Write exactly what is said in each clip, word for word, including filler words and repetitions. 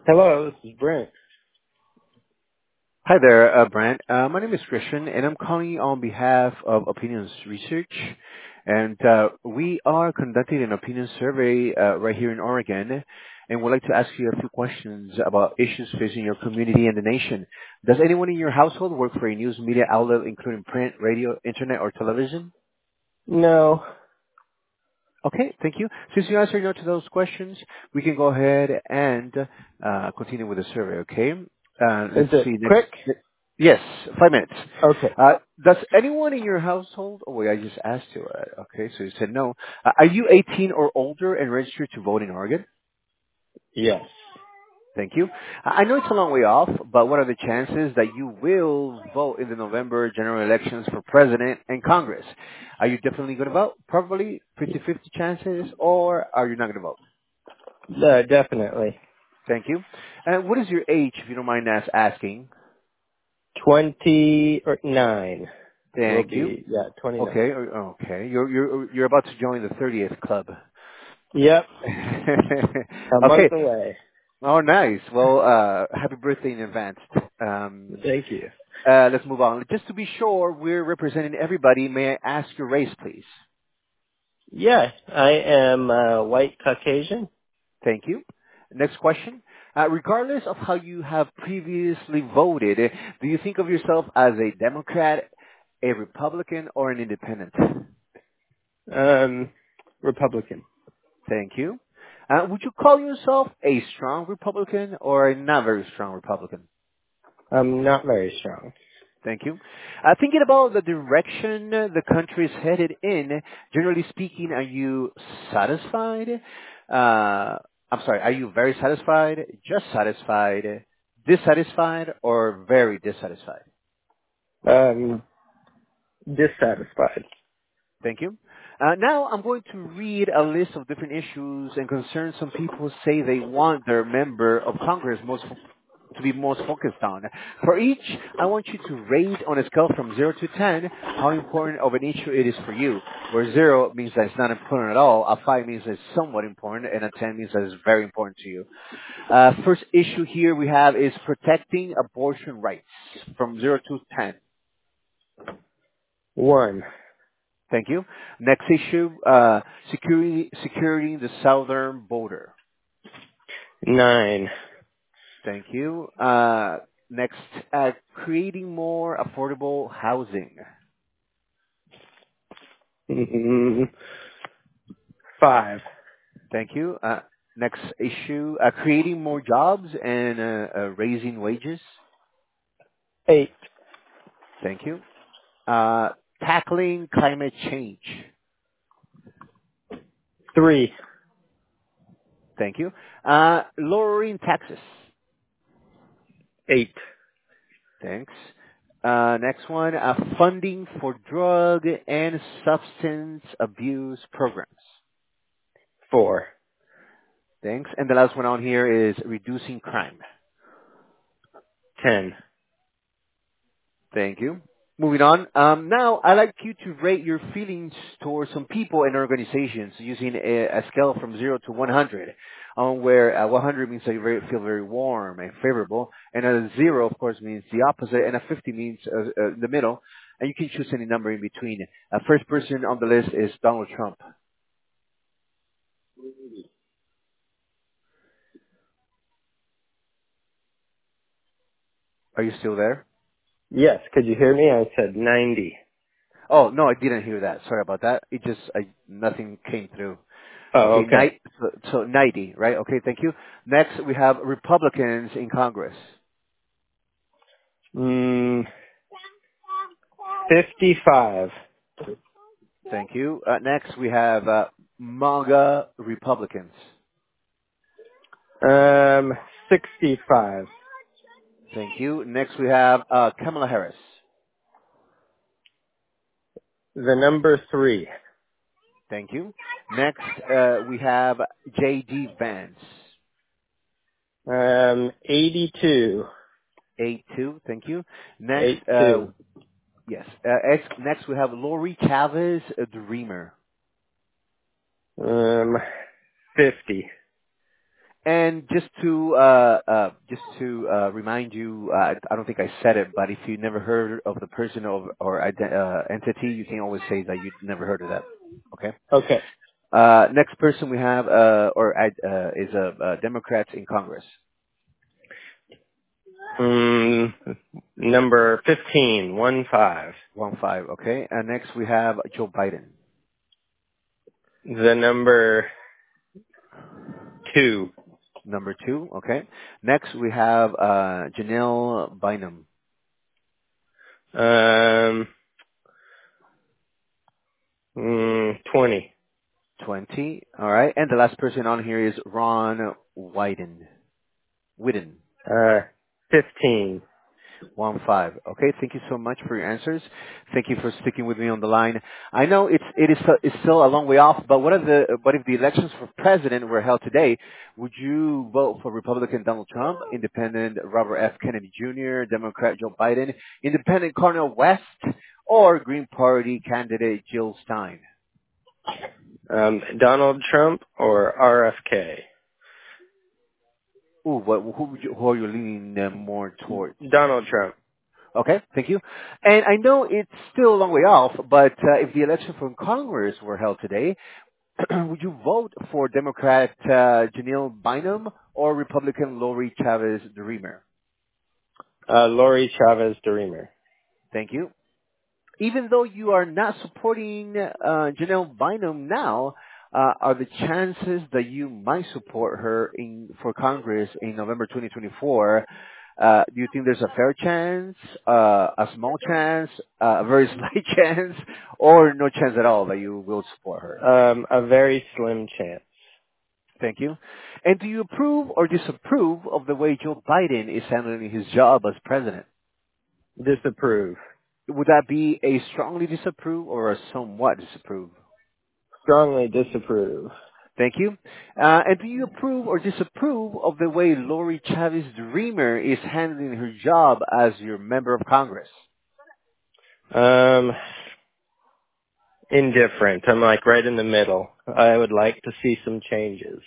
Hello, this is Brent. Hi there, uh, Brent. Uh, my name is Christian, and I'm calling you on behalf of Opinions Research. And uh, we are conducting an opinion survey uh, right here in Oregon, and would like to ask you a few questions about issues facing your community and the nation. Does anyone in your household work for a news media outlet, including print, radio, internet, or television? No, Okay, thank you. Since you answered no to those questions, we can go ahead and uh, continue with the survey, okay? Uh, is let's it see, next, quick? yes, five minutes. Okay. Uh, does anyone in your household, oh wait, I just asked you, uh, okay, so you said no. Uh, are you eighteen or older and registered to vote in Oregon? Yes. Thank you. I I know it's a long way off, but what are the chances that you will vote in the November general elections for president and Congress? Are you definitely going to vote? Probably fifty-fifty chances, or are you not going to vote? Uh, definitely. Thank you. And what is your age, if you don't mind us asking? twenty-nine will Thank you. be, yeah, twenty-nine. Okay, o- okay. You're you're you're about to join the thirtieth club. Yep, a month Okay. away. Oh, nice. Well, uh, happy birthday in advance. Um, Thank you. uh, let's move on. Just to be sure we're representing everybody, may I ask your race, please? Yeah, I am uh, white Caucasian. Thank you. Next question. Uh, regardless of how you have previously voted, eh, do you think of yourself as a Democrat, a Republican, or an independent? Um, Republican. Thank you. Uh, would you call yourself a strong Republican or a not very strong Republican? I'm not very strong. Thank you. Uh, thinking about the direction the country is headed in, generally speaking, are you satisfied? Uh, I'm sorry, are you very satisfied, just satisfied, dissatisfied, or very dissatisfied? Um, dissatisfied. Thank you. Uh, now I'm going to read a list of different issues and concerns some people say they want their member of Congress most to be most focused on. For each, I want you to rate on a scale from zero to ten how important of an issue it is for you. Where zero means that it's not important at all, a five means that it's somewhat important, and a ten means that it's very important to you. Uh, first issue here we have is protecting abortion rights from zero to ten. One. Thank you. Next issue, uh, security, securing the southern border. Nine. Thank you. Uh, next, uh, creating more affordable housing. Mm, Five. Thank you. Uh, next issue, uh, creating more jobs and uh, uh, raising wages. Eight. Thank you. Uh, tackling climate change. Three. Thank you. Uh, lowering taxes. Eight. Thanks. Uh, next one, uh, funding for drug and substance abuse programs. Four. Thanks. And the last one on here is reducing crime. Ten. Thank you. Moving on. Um, now, I'd like you to rate your feelings towards some people and organizations using a, a scale from zero to one hundred, um, where uh, one hundred means that you very, feel very warm and favorable, and a zero, of course, means the opposite, and a fifty means uh, uh, the middle, and you can choose any number in between. Uh, first person on the list is Donald Trump. Are you still there? Yes, could you hear me? I said ninety. Oh, no, I didn't hear that. Sorry about that. It just, I, nothing came through. Oh, Okay, okay. ni- so, so ninety, right? Okay, thank you. Next, we have Republicans in Congress. Mm, fifty-five. Thank you. Uh, next, we have uh, MAGA Republicans. Um, sixty-five. Thank you. Next, we have uh, Kamala Harris. The number three. Thank you. Next, uh, we have J D Vance. Um, eighty-two. eight two. Thank you. Next, uh, Eight-two. yes. Uh, ex- next, we have Lori Chavez uh, Dreamer. Um, fifty. And just to uh, uh, just to uh, remind you, uh, I don't think I said it, but if you never heard of the person or, or ide- uh, entity, you can always say that you never heard of that. Okay. Okay. Uh, next person we have, uh, or uh, is a uh, Democrat in Congress. Mm, number fifteen, one five. One five. Okay. And next we have Joe Biden. The number two. Number two. Okay. Next we have uh, Janelle Bynum. Um, mm, twenty. Twenty. All right. And the last person on here is Ron Wyden. Whitten. Uh, fifteen. One five. Okay, thank you so much for your answers. Thank you for sticking with me on the line. I know it's it is it's still a long way off, but what if the but if the elections for president were held today, would you vote for Republican Donald Trump, Independent Robert F. Kennedy Junior, Democrat Joe Biden, Independent Cornel West, or Green Party candidate Jill Stein? Um, Donald Trump or R F K? Ooh, what, who would you, who are you leaning uh, more towards? Donald Trump. Okay, thank you. And I know it's still a long way off, but uh, if the election for Congress were held today, would you vote for Democrat uh, Janelle Bynum or Republican Lori Chavez Dreamer? Uh, Lori Chavez DeRemer. Thank you. Even though you are not supporting uh, Janelle Bynum now, uh, are the chances that you might support her in for Congress in November twenty twenty-four? Uh, do you think there's a fair chance, uh, a small chance, uh, a very slight chance, or no chance at all that you will support her? Um, a very slim chance. Thank you. And do you approve or disapprove of the way Joe Biden is handling his job as president? Disapprove. Would that be a strongly disapprove or a somewhat disapprove? Strongly disapprove. Thank you. Uh, and do you approve or disapprove of the way Lori Chavez Dreamer is handling her job as your member of Congress? Um, indifferent. I'm like right in the middle. I would like to see some changes.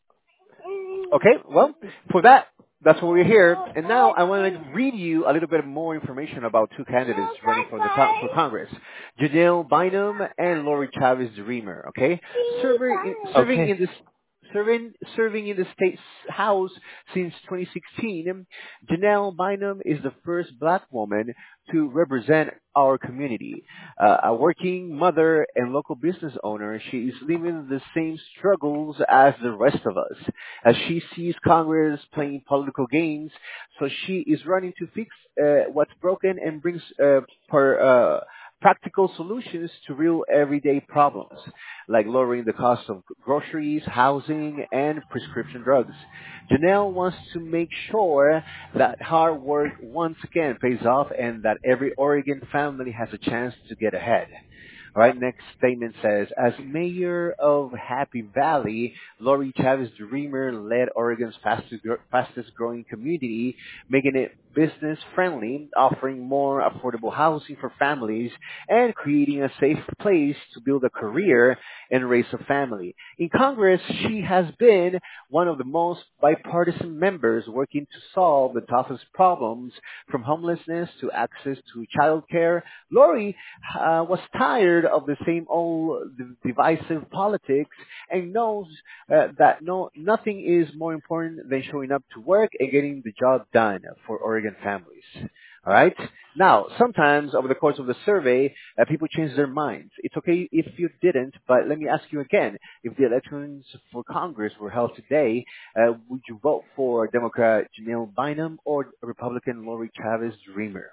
Okay, well, for that, that's why we're here. And now I want to read you a little bit more information about two candidates running for the co- for Congress, Janelle Bynum and Lori Chavez Dreamer. Okay, serving serving Okay. in this. Serving, serving in the state's House since twenty sixteen, Janelle Bynum is the first black woman to represent our community. Uh, a working mother and local business owner, she is living the same struggles as the rest of us. As she sees Congress playing political games, so she is running to fix uh, what's broken and brings uh, per, uh, practical solutions to real everyday problems, like lowering the cost of groceries, housing, and prescription drugs. Janelle wants to make sure that hard work once again pays off and that every Oregon family has a chance to get ahead. All right, next statement says, as mayor of Happy Valley, Lori Chavez Dreamer led Oregon's fastest, gro- fastest growing community, making it business friendly, offering more affordable housing for families, and creating a safe place to build a career and raise a family. In Congress, she has been one of the most bipartisan members working to solve the toughest problems, from homelessness to access to childcare. Lori uh, was tired of the same old d- divisive politics and knows uh, that no nothing is more important than showing up to work and getting the job done for Oregon families. All right. Now, sometimes over the course of the survey, uh, people change their minds. It's okay if you didn't, but let me ask you again: if the elections for Congress were held today, uh, would you vote for Democrat Janelle Bynum or Republican Lori Chavez Dreamer?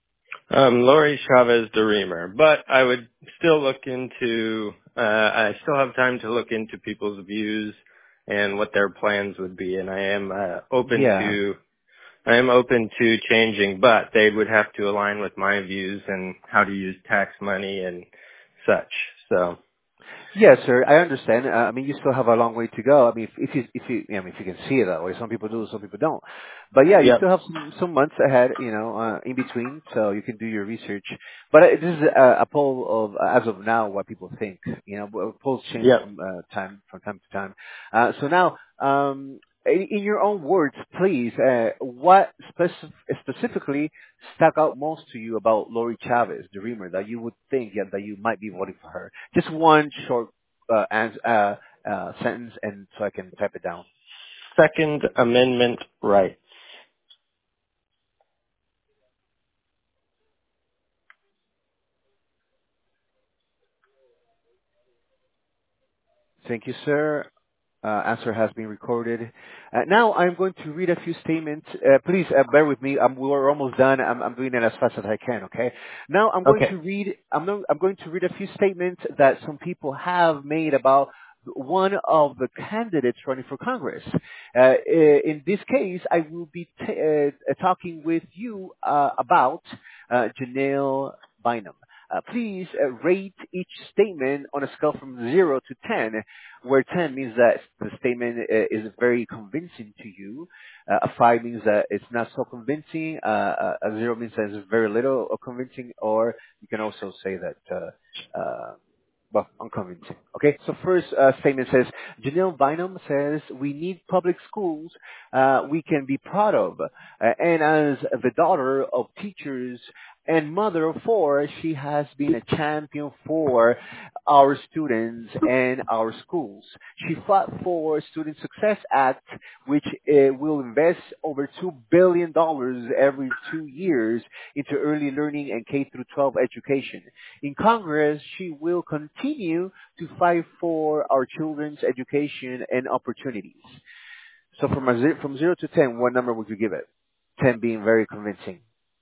Um, Lori Chavez DeRemer. But I would still look into, uh, I still have time to look into people's views and what their plans would be. And I am, uh, open Yeah. to, I am open to changing, but they would have to align with my views and how to use tax money and such. So, Yes, sir. I understand. Uh, I mean, you still have a long way to go. I mean, if, if you, if you, I mean, if you can see it that way, some people do, some people don't. But yeah, you yep, still have some, some months ahead, you know, uh, in between, so you can do your research. But uh, this is a, a poll of, uh, as of now, what people think. You know, well, polls change yep. from uh, time from time to time. Uh, so now, um, in in your own words, please, uh, what speci- specifically stuck out most to you about Lori Chavez, the Dreamer, that you would think yeah, that you might be voting for her? Just one short uh, ans- uh, uh, sentence, and so I can type it down. Second Amendment rights. Thank you, sir. Uh, answer has been recorded. Uh, now I'm going to read a few statements. Uh, please uh, bear with me. I'm, we're almost done. I'm, I'm doing it as fast as I can. Okay. Now I'm going Okay. to read. I'm, not, I'm going to read a few statements that some people have made about one of the candidates running for Congress. Uh, in this case, I will be t- uh, talking with you uh, about uh, Janelle Bynum. Uh, please uh, rate each statement on a scale from zero to ten, where ten means that the statement uh, is very convincing to you. Uh, a five means that it's not so convincing. Uh, a a zero means that it's very little or convincing, or you can also say that, uh, uh, well, unconvincing. Okay, so first uh, statement says, Janelle Bynum says, we need public schools uh, we can be proud of. Uh, and as the daughter of teachers and mother of four, she has been a champion for our students and our schools. She fought for Student Success Act, which uh, will invest over two billion dollars every two years into early learning and K through twelve education. In Congress, she will continue to fight for our children's education and opportunities. So from, a ze- from zero to ten, what number would you give it? ten being very convincing.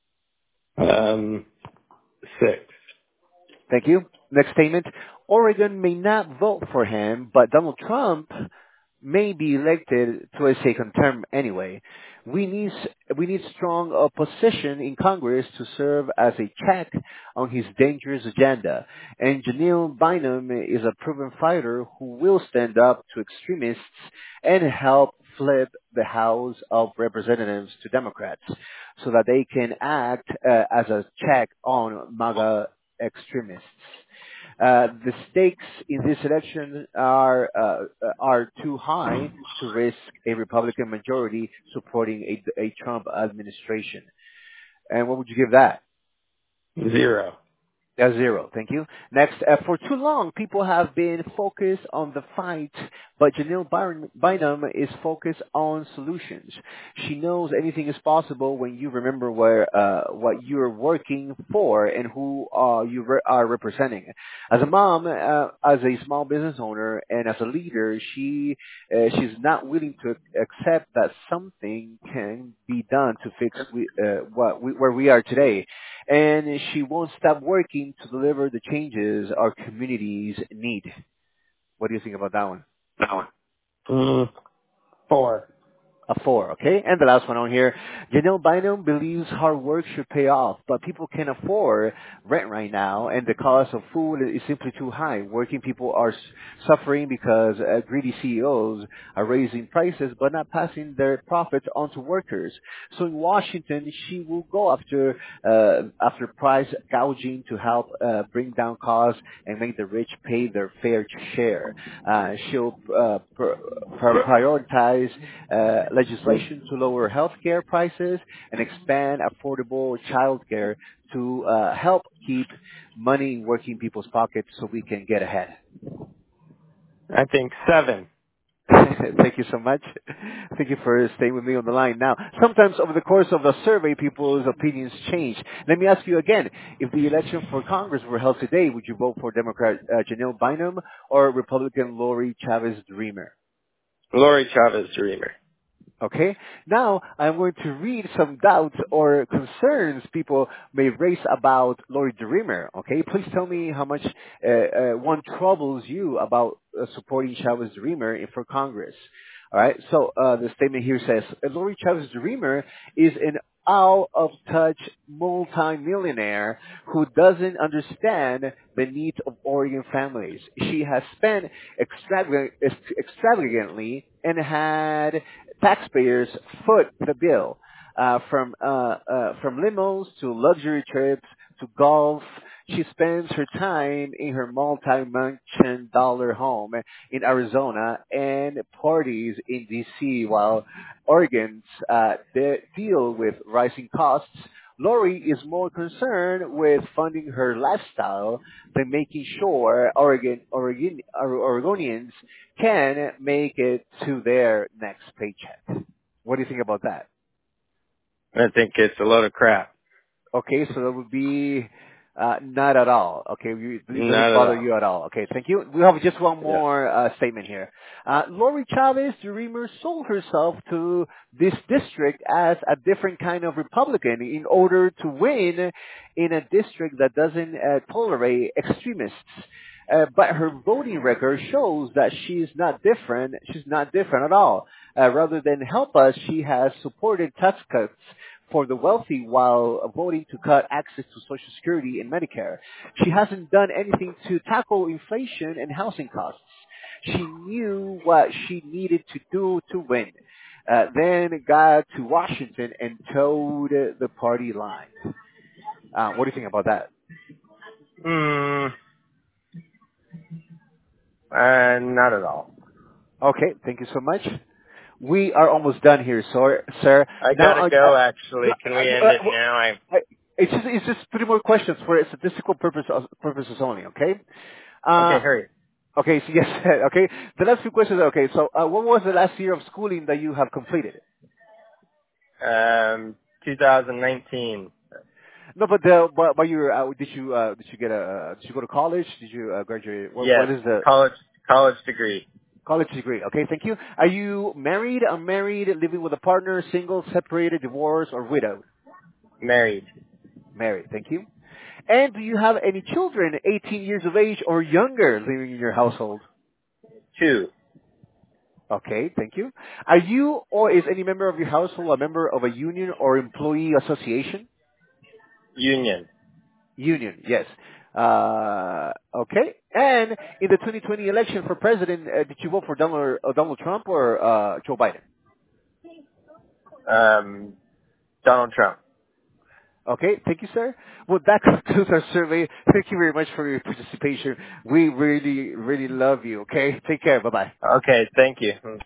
Um, six. Thank you. Next statement. Oregon may not vote for him, but Donald Trump may be elected to a second term anyway. We need we need strong opposition in Congress to serve as a check on his dangerous agenda. And Janelle Bynum is a proven fighter who will stand up to extremists and help flip the House of Representatives to Democrats so that they can act uh, as a check on MAGA extremists. Uh, the stakes in this election are uh, uh, are too high to risk a Republican majority supporting a, a Trump administration. And what would you give that? Zero. A zero. Thank you. Next, uh, for too long, people have been focused on the fight, but Janelle Byn- Bynum is focused on solutions. She knows anything is possible when you remember where uh, what you're working for and who uh, you re- are representing. As a mom, uh, as a small business owner, and as a leader, she uh, she's not willing to accept that something can be done to fix we, uh, what we, where we are today, and she won't stop working to deliver the changes our communities need. What do you think about that one? That one. Mm, four. A four, okay? And the last one on here. Janelle Bynum believes hard work should pay off, but people can't afford rent right now, and the cost of food is simply too high. Working people are s- suffering because uh, greedy C E Os are raising prices but not passing their profits on to workers. So in Washington, she will go after uh, after price gouging to help uh, bring down costs and make the rich pay their fair share. Uh, she'll uh, pr- pr- prioritize uh, legislation to lower healthcare prices and expand affordable childcare to uh, help keep money in working people's pockets so we can get ahead. I think seven. Thank you so much. Thank you for staying with me on the line. Now, sometimes over the course of a survey, people's opinions change. Let me ask you again, if the election for Congress were held today, would you vote for Democrat uh, Janelle Bynum or Republican Lori Chavez Dreamer? Lori Chavez Dreamer. Okay. Now I'm going to read some doubts or concerns people may raise about Lori Dreamer. Okay. Please tell me how much uh, uh, one troubles you about uh, supporting Chavez Dreamer in- for Congress. All right. So uh, the statement here says Lori Chavez Dreamer is an out of touch multi-millionaire who doesn't understand the needs of Oregon families. She has spent extravagant, extravagantly and had taxpayers foot the bill. Uh, from uh, uh, from limos to luxury trips to golf, She spends her time in her multi-million dollar home in Arizona and parties in D C while Oregons uh, de- deal with rising costs. Lori is more concerned with funding her lifestyle than making sure Oregon, Oregon, Oregonians can make it to their next paycheck. What do you think about that? I think it's a load of crap. Okay, so that would be uh, not at all. Okay, you, it doesn't Not at bother all. you at all. Okay, thank you. We have just one Yeah. more uh, statement here. Uh, Lori Chavez, the Reamer, sold herself to this district as a different kind of Republican in order to win in a district that doesn't uh, tolerate extremists. Uh, but her voting record shows that she's not different. She's not different at all. Uh, rather than help us, she has supported tax cuts for the wealthy while voting to cut access to Social Security and Medicare. She hasn't done anything to tackle inflation and housing costs. She knew what she needed to do to win. Uh, then got to Washington and towed the party line. Uh, what do you think about that? Hmm. Uh, not at all. Okay, thank you so much. We are almost done here, sir. Sir, I now gotta uh, go. uh, Actually, can we end uh, it now? I. uh, it's just it's just three more questions for statistical purpose, purposes only. Okay. Okay, Uh, hurry. okay. So yes. Okay. The last few questions. Okay. So, uh, what was the last year of schooling that you have completed? Um, twenty nineteen. No, but the but, but you uh, did you uh, did you get a uh, did you go to college? Did you uh, graduate? What Yes, what is the college college degree. college degree? Okay. Thank you. Are you married, unmarried, living with a partner, single, separated, divorced, or widowed? Married. Married. Thank you. And do you have any children, eighteen years of age or younger, living in your household? Two. Okay, thank you. Are you or is any member of your household a member of a union or employee association? Union. Union, yes. Uh, okay. And in the twenty twenty election for president, uh, did you vote for Donald, uh, Donald Trump or uh, Joe Biden? Um, Donald Trump. Okay, thank you, sir. Well, that concludes our survey. Thank you very much for your participation. We really, really love you, okay? Take care. Bye-bye. Okay, thank you.